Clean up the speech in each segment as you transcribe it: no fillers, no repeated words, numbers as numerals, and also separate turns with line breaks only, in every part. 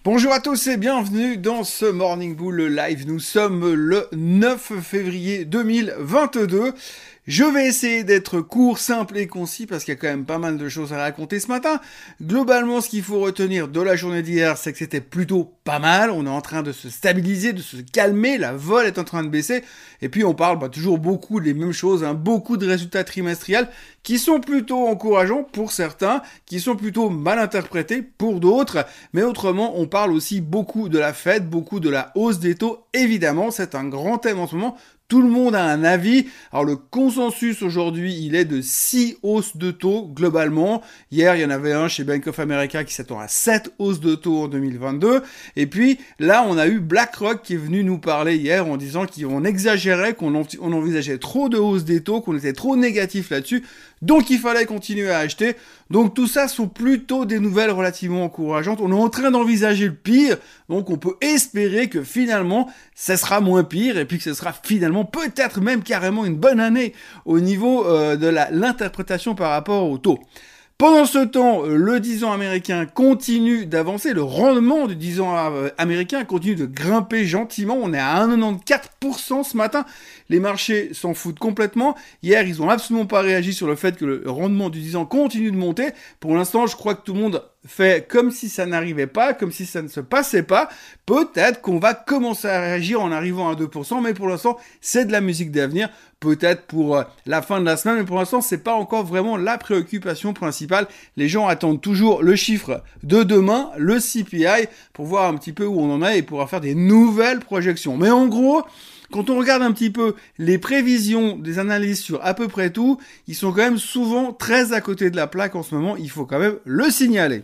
Bonjour à tous et bienvenue dans ce Morning Bull Live. Nous sommes le 9 février 2022. Je vais essayer d'être court, simple et concis parce qu'il y a quand même pas mal de choses à raconter ce matin. Globalement, ce qu'il faut retenir de la journée d'hier, c'est que c'était plutôt pas mal. On est en train de se stabiliser, de se calmer. La vol est en train de baisser. Et puis, on parle toujours beaucoup des mêmes choses, beaucoup de résultats trimestriels qui sont plutôt encourageants pour certains, qui sont plutôt mal interprétés pour d'autres. Mais autrement, on parle aussi beaucoup de la Fed, beaucoup de la hausse des taux. Évidemment, c'est un grand thème en ce moment. Tout le monde a un avis. Alors le consensus aujourd'hui, il est de 6 hausses de taux globalement. Hier, il y en avait un chez Bank of America qui s'attend à 7 hausses de taux en 2022. Et puis là, on a eu BlackRock qui est venu nous parler hier en disant qu'on exagérait, qu'on envisageait trop de hausses des taux, qu'on était trop négatif là-dessus. Donc il fallait continuer à acheter. Donc tout ça sont plutôt des nouvelles relativement encourageantes. On est en train d'envisager le pire. Donc on peut espérer que finalement, ça sera moins pire et puis que ce sera finalement peut-être même carrément une bonne année au niveau de l'interprétation par rapport au taux. Pendant ce temps, le 10 ans américain continue d'avancer, le rendement du 10 ans américain continue de grimper gentiment, on est à 1,94% ce matin, les marchés s'en foutent complètement, hier ils ont absolument pas réagi sur le fait que le rendement du 10 ans continue de monter, pour l'instant je crois que tout le monde fait comme si ça n'arrivait pas, comme si ça ne se passait pas, peut-être qu'on va commencer à réagir en arrivant à 2%, mais pour l'instant c'est de la musique d'avenir, peut-être pour la fin de la semaine, mais pour l'instant c'est pas encore vraiment la préoccupation principale, les gens attendent toujours le chiffre de demain, le CPI, pour voir un petit peu où on en est et pouvoir faire des nouvelles projections, mais en gros, quand on regarde un petit peu les prévisions des analystes sur à peu près tout, ils sont quand même souvent très à côté de la plaque en ce moment, il faut quand même le signaler.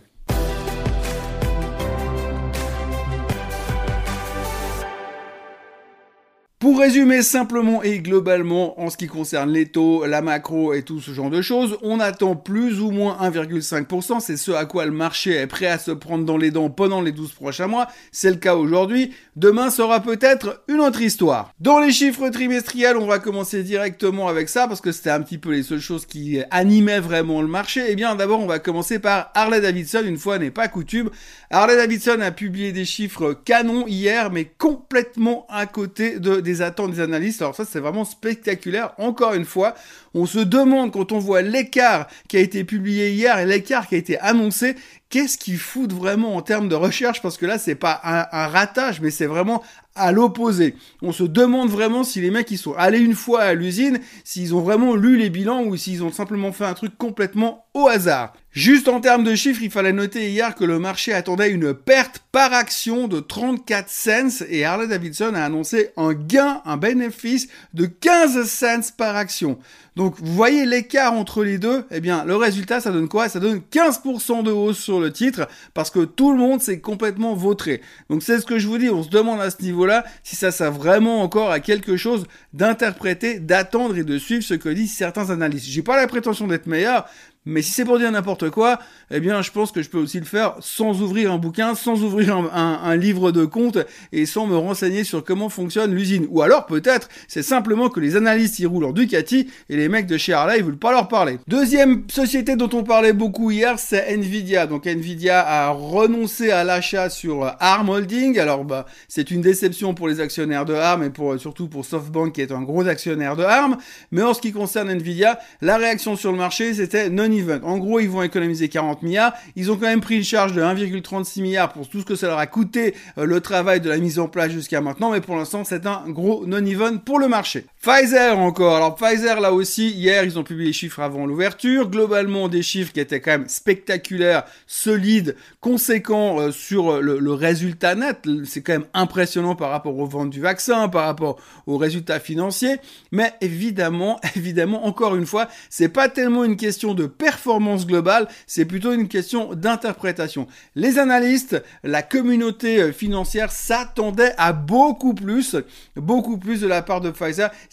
Pour résumer simplement et globalement en ce qui concerne les taux, la macro et tout ce genre de choses, on attend plus ou moins 1,5%, c'est ce à quoi le marché est prêt à se prendre dans les dents pendant les 12 prochains mois, c'est le cas aujourd'hui, demain sera peut-être une autre histoire. Dans les chiffres trimestriels, on va commencer directement avec ça parce que c'était un petit peu les seules choses qui animaient vraiment le marché. Eh bien d'abord on va commencer par Harley-Davidson, une fois n'est pas coutume. Harley-Davidson a publié des chiffres canons hier mais complètement à côté des attentes des analystes. Alors ça c'est vraiment spectaculaire. Encore une fois, on se demande quand on voit l'écart qui a été publié hier et l'écart qui a été annoncé, qu'est-ce qu'ils foutent vraiment en termes de recherche, parce que là c'est pas un ratage mais c'est vraiment à l'opposé. On se demande vraiment si les mecs ils sont allés une fois à l'usine, s'ils ont vraiment lu les bilans ou s'ils ont simplement fait un truc complètement au hasard. Juste en termes de chiffres, il fallait noter hier que le marché attendait une perte par action de 34 cents et Harley-Davidson a annoncé un bénéfice de 15 cents par action. Donc vous voyez l'écart entre les deux, eh bien le résultat ça donne quoi? Ça donne 15% de hausse sur le titre parce que tout le monde s'est complètement vautré. Donc c'est ce que je vous dis, on se demande à ce niveau-là si ça sert vraiment encore à quelque chose d'interpréter, d'attendre et de suivre ce que disent certains analystes. J'ai pas la prétention d'être meilleur, mais si c'est pour dire n'importe quoi, eh bien je pense que je peux aussi le faire sans ouvrir un bouquin, sans ouvrir un livre de compte et sans me renseigner sur comment fonctionne l'usine. Ou alors peut-être c'est simplement que les analystes ils roulent en Ducati et les mecs de chez Harley ils veulent pas leur parler. Deuxième société dont on parlait beaucoup hier, c'est Nvidia. Donc Nvidia a renoncé à l'achat sur ARM Holding. Alors c'est une déception pour les actionnaires de ARM et surtout pour SoftBank qui est un gros actionnaire de ARM. Mais en ce qui concerne Nvidia, la réaction sur le marché c'était non-event. En gros, ils vont économiser 40 milliards. Ils ont quand même pris une charge de 1,36 milliard pour tout ce que ça leur a coûté le travail de la mise en place jusqu'à maintenant. Mais pour l'instant, c'est un gros non-event pour le marché. Pfizer encore. Alors Pfizer, là aussi, hier, ils ont publié les chiffres avant l'ouverture. Globalement, des chiffres qui étaient quand même spectaculaires, solides, conséquents sur le résultat net. C'est quand même impressionnant par rapport aux ventes du vaccin, par rapport aux résultats financiers. Mais évidemment, encore une fois, c'est pas tellement une question de performance globale, c'est plutôt une question d'interprétation. Les analystes, la communauté financière s'attendait à beaucoup plus de la part de Pfizer.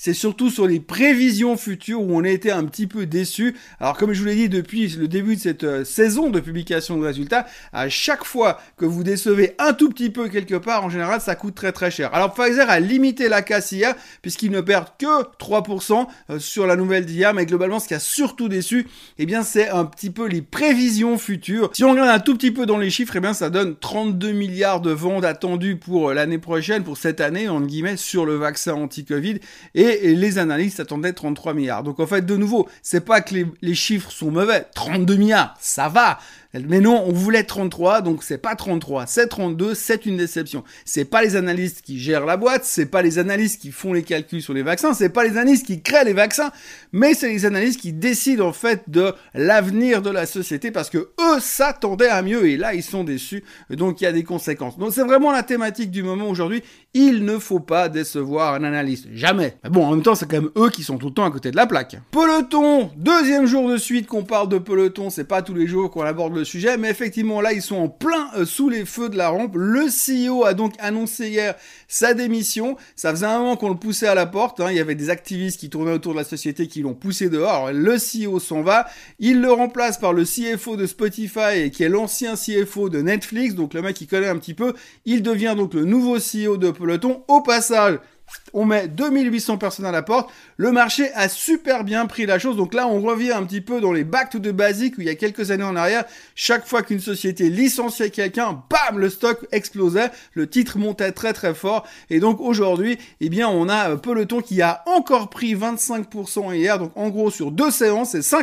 c'est surtout sur les prévisions futures où on a été un petit peu déçus. Alors comme je vous l'ai dit depuis le début de cette saison de publication de résultats, à chaque fois que vous décevez un tout petit peu quelque part, en général, ça coûte très très cher. Alors Pfizer a limité la casse hier, puisqu'ils ne perdent que 3% sur la nouvelle d'hier, mais globalement, ce qui a surtout déçu, eh bien, c'est un petit peu les prévisions futures. Si on regarde un tout petit peu dans les chiffres, eh bien, ça donne 32 milliards de ventes attendues pour l'année prochaine, pour cette année, entre guillemets, sur le vaccin anti-Covid, et les analystes attendaient 33 milliards. Donc en fait, de nouveau, c'est pas que les chiffres sont mauvais, 32 milliards, ça va. Mais non, on voulait 33, donc c'est pas 33, c'est 32, c'est une déception. C'est pas les analystes qui gèrent la boîte, c'est pas les analystes qui font les calculs sur les vaccins, c'est pas les analystes qui créent les vaccins, mais c'est les analystes qui décident en fait de l'avenir de la société parce que eux s'attendaient à mieux et là ils sont déçus, donc il y a des conséquences. Donc c'est vraiment la thématique du moment aujourd'hui, il ne faut pas décevoir un analyste, jamais. Mais bon, en même temps, c'est quand même eux qui sont tout le temps à côté de la plaque. Peloton, deuxième jour de suite qu'on parle de Peloton, c'est pas tous les jours qu'on aborde le sujet, mais effectivement là ils sont en plein sous les feux de la rampe. Le CEO a donc annoncé hier sa démission. Ça faisait un moment qu'on le poussait à la porte, hein. Il y avait des activistes qui tournaient autour de la société qui l'ont poussé dehors. Alors, le CEO s'en va, il le remplace par le CFO de Spotify qui est l'ancien CFO de Netflix, donc le mec qui connaît un petit peu, il devient donc le nouveau CEO de Peloton. Au passage, on met 2800 personnes à la porte. Le marché a super bien pris la chose. Donc là, on revient un petit peu dans les back to the basic où il y a quelques années en arrière, chaque fois qu'une société licenciait quelqu'un, bam, le stock explosait. Le titre montait très très fort. Et donc aujourd'hui, eh bien, on a Peloton qui a encore pris 25% hier. Donc en gros, sur 2 séances, c'est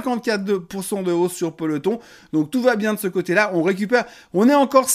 54% de hausse sur Peloton. Donc tout va bien de ce côté-là. On récupère. On est encore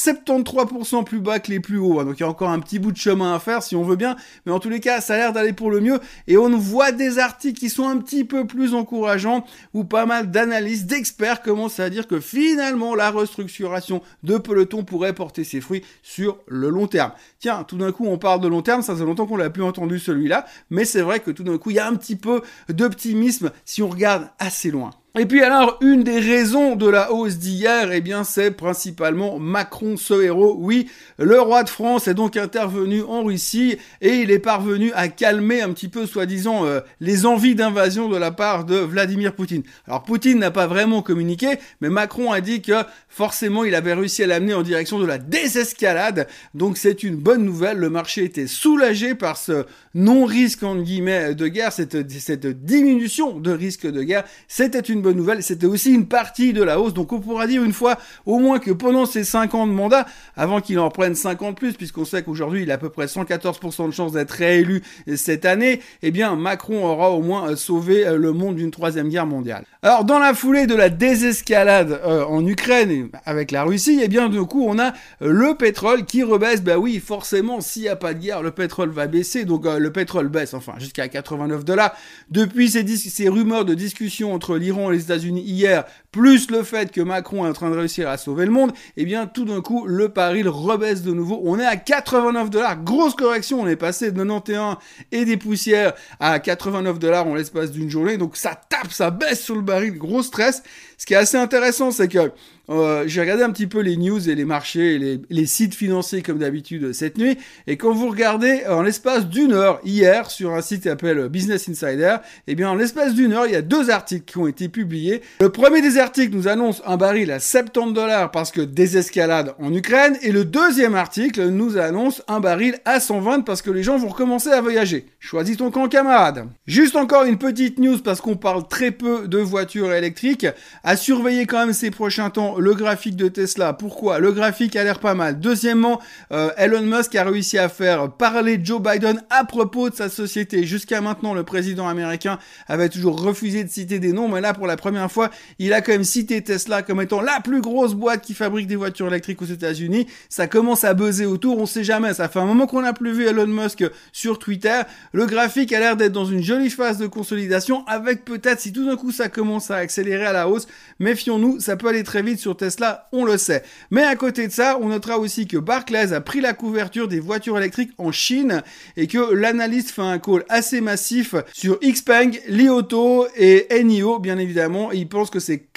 73% plus bas que les plus hauts. Donc il y a encore un petit bout de chemin à faire si on veut bien. Mais en tous les cas, ça a l'air d'aller pour le mieux et on voit des articles qui sont un petit peu plus encourageants où pas mal d'analystes, d'experts commencent à dire que finalement la restructuration de Peloton pourrait porter ses fruits sur le long terme. Tiens, tout d'un coup on parle de long terme, ça fait longtemps qu'on l'a plus entendu celui-là, mais c'est vrai que tout d'un coup il y a un petit peu d'optimisme si on regarde assez loin. Et puis alors, une des raisons de la hausse d'hier, eh bien, c'est principalement Macron, ce héros. Oui, le roi de France est donc intervenu en Russie et il est parvenu à calmer un petit peu, soi-disant, les envies d'invasion de la part de Vladimir Poutine. Alors, Poutine n'a pas vraiment communiqué, mais Macron a dit que forcément, il avait réussi à l'amener en direction de la désescalade. Donc, c'est une bonne nouvelle. Le marché était soulagé par ce non-risque, entre guillemets, de guerre, cette diminution de risque de guerre. C'était une bonne nouvelle, c'était aussi une partie de la hausse, donc on pourra dire une fois au moins que pendant ces 5 ans de mandat, avant qu'il en prenne 50 plus, puisqu'on sait qu'aujourd'hui il a à peu près 114% de chances d'être réélu cette année, eh bien Macron aura au moins sauvé le monde d'une 3e guerre mondiale. Alors dans la foulée de la désescalade en Ukraine et avec la Russie, eh bien du coup on a le pétrole qui rebaisse. Bah oui, forcément s'il n'y a pas de guerre, le pétrole va baisser, donc le pétrole baisse, enfin jusqu'à $89. Depuis ces rumeurs de discussion entre l'Iran et les États-Unis hier, plus le fait que Macron est en train de réussir à sauver le monde, eh bien tout d'un coup le baril rebaisse de nouveau. On est à $89, grosse correction, on est passé de 91 et des poussières à $89 en l'espace d'une journée, donc ça tape, ça baisse sur le baril, gros stress. Ce qui est assez intéressant, c'est que j'ai regardé un petit peu les news et les marchés et les sites financiers comme d'habitude cette nuit, et quand vous regardez en l'espace d'une heure hier sur un site qui s'appelle Business Insider, eh bien en l'espace d'une heure il y a 2 articles qui ont été publiés. Le premier des articles nous annonce un baril à $70 parce que désescalade en Ukraine, et le deuxième article nous annonce un baril à 120 parce que les gens vont recommencer à voyager. Choisis ton camp, camarade. Juste encore une petite news parce qu'on parle très peu de voitures électriques. À surveiller quand même ces prochains temps le graphique de Tesla. Pourquoi ? Le graphique a l'air pas mal. Deuxièmement, Elon Musk a réussi à faire parler Joe Biden à propos de sa société. Jusqu'à maintenant, le président américain avait toujours refusé de citer des noms, mais là, pour la première fois, il a quand même cité Tesla comme étant la plus grosse boîte qui fabrique des voitures électriques aux États-Unis. Ça commence à buzzer autour, on sait jamais. Ça fait un moment qu'on n'a plus vu Elon Musk sur Twitter. Le graphique a l'air d'être dans une jolie phase de consolidation, avec peut-être, si tout d'un coup ça commence à accélérer à la hausse, méfions-nous, ça peut aller très vite sur Tesla, on le sait. Mais à côté de ça, on notera aussi que Barclays a pris la couverture des voitures électriques en Chine et que l'analyste fait un call assez massif sur Xpeng, Li Auto et NIO, bien évidemment. Et il pense que c'est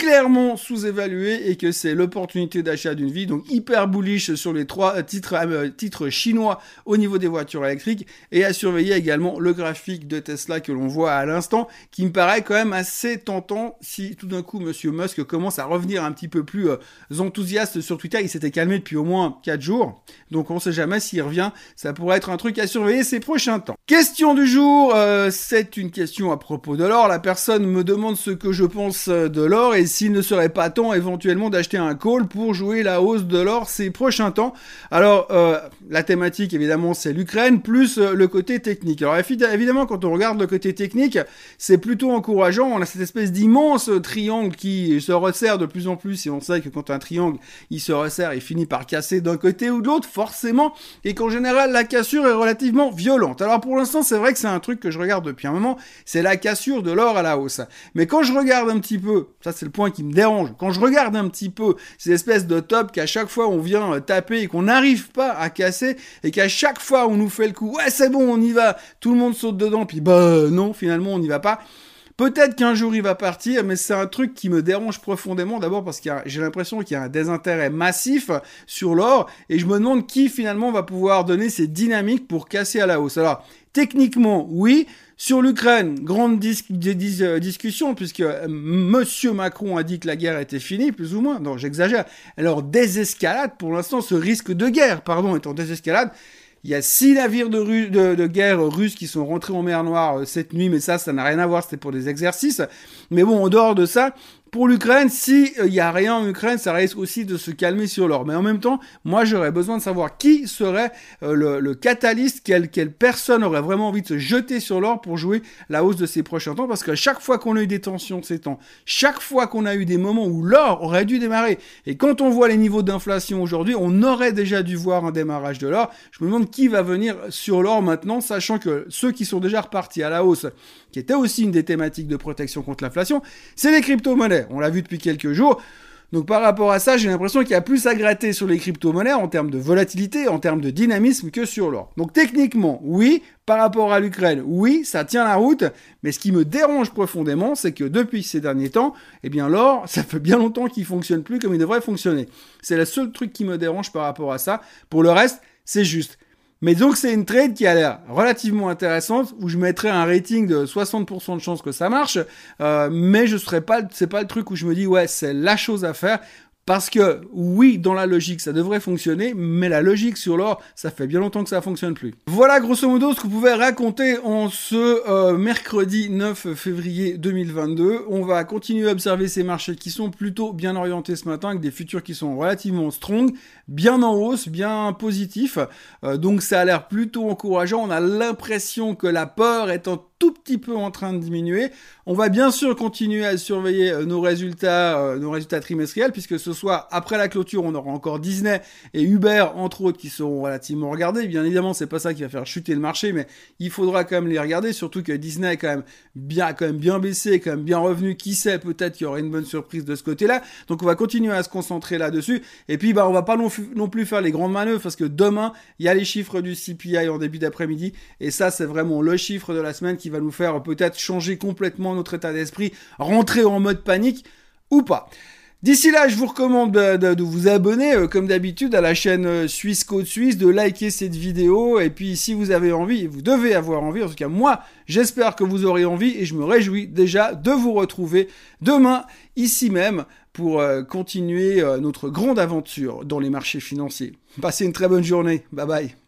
clairement sous-évalué et que c'est l'opportunité d'achat d'une vie. Donc hyper bullish sur les 3 titres chinois au niveau des voitures électriques, et à surveiller également le graphique de Tesla que l'on voit à l'instant, qui me paraît quand même assez tentant si tout d'un coup Monsieur Musk commence à revenir un petit peu plus enthousiaste sur Twitter. Il s'était calmé depuis au moins 4 jours, donc on sait jamais s'il revient. Ça pourrait être un truc à surveiller ces prochains temps. Question du jour, c'est une question à propos de l'or. La personne me demande ce que je pense de l'or et s'il ne serait pas temps éventuellement d'acheter un call pour jouer la hausse de l'or ces prochains temps. Alors, la thématique évidemment c'est l'Ukraine plus le côté technique. Alors évidemment quand on regarde le côté technique, c'est plutôt encourageant. On a cette espèce d'immense triangle qui se resserre de plus en plus, et on sait que quand un triangle il se resserre, il finit par casser d'un côté ou de l'autre forcément, et qu'en général la cassure est relativement violente. Alors pour l'instant c'est vrai que c'est un truc que je regarde depuis un moment, c'est la cassure de l'or à la hausse. Mais quand je regarde un petit peu, ça c'est le point qui me dérange, quand je regarde un petit peu ces espèces de top qu'à chaque fois on vient taper et qu'on n'arrive pas à casser, et qu'à chaque fois on nous fait le coup, ouais c'est bon on y va, tout le monde saute dedans, puis bah non finalement on n'y va pas. Peut-être qu'un jour il va partir, mais c'est un truc qui me dérange profondément, d'abord parce que j'ai l'impression qu'il y a un désintérêt massif sur l'or, et je me demande qui finalement va pouvoir donner ces dynamiques pour casser à la hausse. Alors, techniquement, oui. Sur l'Ukraine, grande discussion, puisque Monsieur Macron a dit que la guerre était finie, plus ou moins. Non, j'exagère. Alors, désescalade, pour l'instant, ce risque de guerre, est en désescalade. Il y a 6 navires de guerre russes qui sont rentrés en mer Noire cette nuit, mais ça n'a rien à voir, c'était pour des exercices. Mais bon, en dehors de ça, pour l'Ukraine, si il y a rien en Ukraine, ça risque aussi de se calmer sur l'or. Mais en même temps, moi, j'aurais besoin de savoir qui serait le catalyste, quelle personne aurait vraiment envie de se jeter sur l'or pour jouer la hausse de ces prochains temps. Parce que chaque fois qu'on a eu des tensions de ces temps, chaque fois qu'on a eu des moments où l'or aurait dû démarrer, et quand on voit les niveaux d'inflation aujourd'hui, on aurait déjà dû voir un démarrage de l'or. Je me demande qui va venir sur l'or maintenant, sachant que ceux qui sont déjà repartis à la hausse, qui était aussi une des thématiques de protection contre l'inflation, c'est les crypto-monnaies. On l'a vu depuis quelques jours. Donc par rapport à ça, j'ai l'impression qu'il y a plus à gratter sur les crypto-monnaies en termes de volatilité, en termes de dynamisme que sur l'or. Donc techniquement, oui, par rapport à l'Ukraine, oui, ça tient la route, mais ce qui me dérange profondément, c'est que depuis ces derniers temps, eh bien l'or, ça fait bien longtemps qu'il fonctionne plus comme il devrait fonctionner. C'est le seul truc qui me dérange par rapport à ça. Pour le reste, c'est juste. Mais donc c'est une trade qui a l'air relativement intéressante, où je mettrais un rating de 60% de chance que ça marche, mais c'est pas le truc où je me dis ouais c'est la chose à faire. Parce que, oui, dans la logique, ça devrait fonctionner, mais la logique sur l'or, ça fait bien longtemps que ça fonctionne plus. Voilà, grosso modo, ce que vous pouvez raconter en ce mercredi 9 février 2022. On va continuer à observer ces marchés qui sont plutôt bien orientés ce matin, avec des futurs qui sont relativement strong, bien en hausse, bien positifs. Donc ça a l'air plutôt encourageant. On a l'impression que la peur est un tout petit peu en train de diminuer. On va bien sûr continuer à surveiller nos résultats trimestriels, puisque ce soir, après la clôture, on aura encore Disney et Uber, entre autres, qui seront relativement regardés. Bien évidemment, c'est pas ça qui va faire chuter le marché, mais il faudra quand même les regarder, surtout que Disney est quand même bien baissé, quand même bien revenu. Qui sait, peut-être qu'il y aura une bonne surprise de ce côté-là. Donc on va continuer à se concentrer là-dessus. Et puis, on va pas non plus faire les grandes manœuvres, parce que demain, il y a les chiffres du CPI en début d'après-midi, et ça, c'est vraiment le chiffre de la semaine qui va nous faire peut-être changer complètement notre état d'esprit, rentrer en mode panique ou pas. D'ici là, je vous recommande de vous abonner, comme d'habitude, à la chaîne Suisse Côte Suisse, de liker cette vidéo, et puis si vous avez envie, et vous devez avoir envie, en tout cas moi, j'espère que vous aurez envie, et je me réjouis déjà de vous retrouver demain, ici même, pour continuer notre grande aventure dans les marchés financiers. Passez une très bonne journée, bye bye.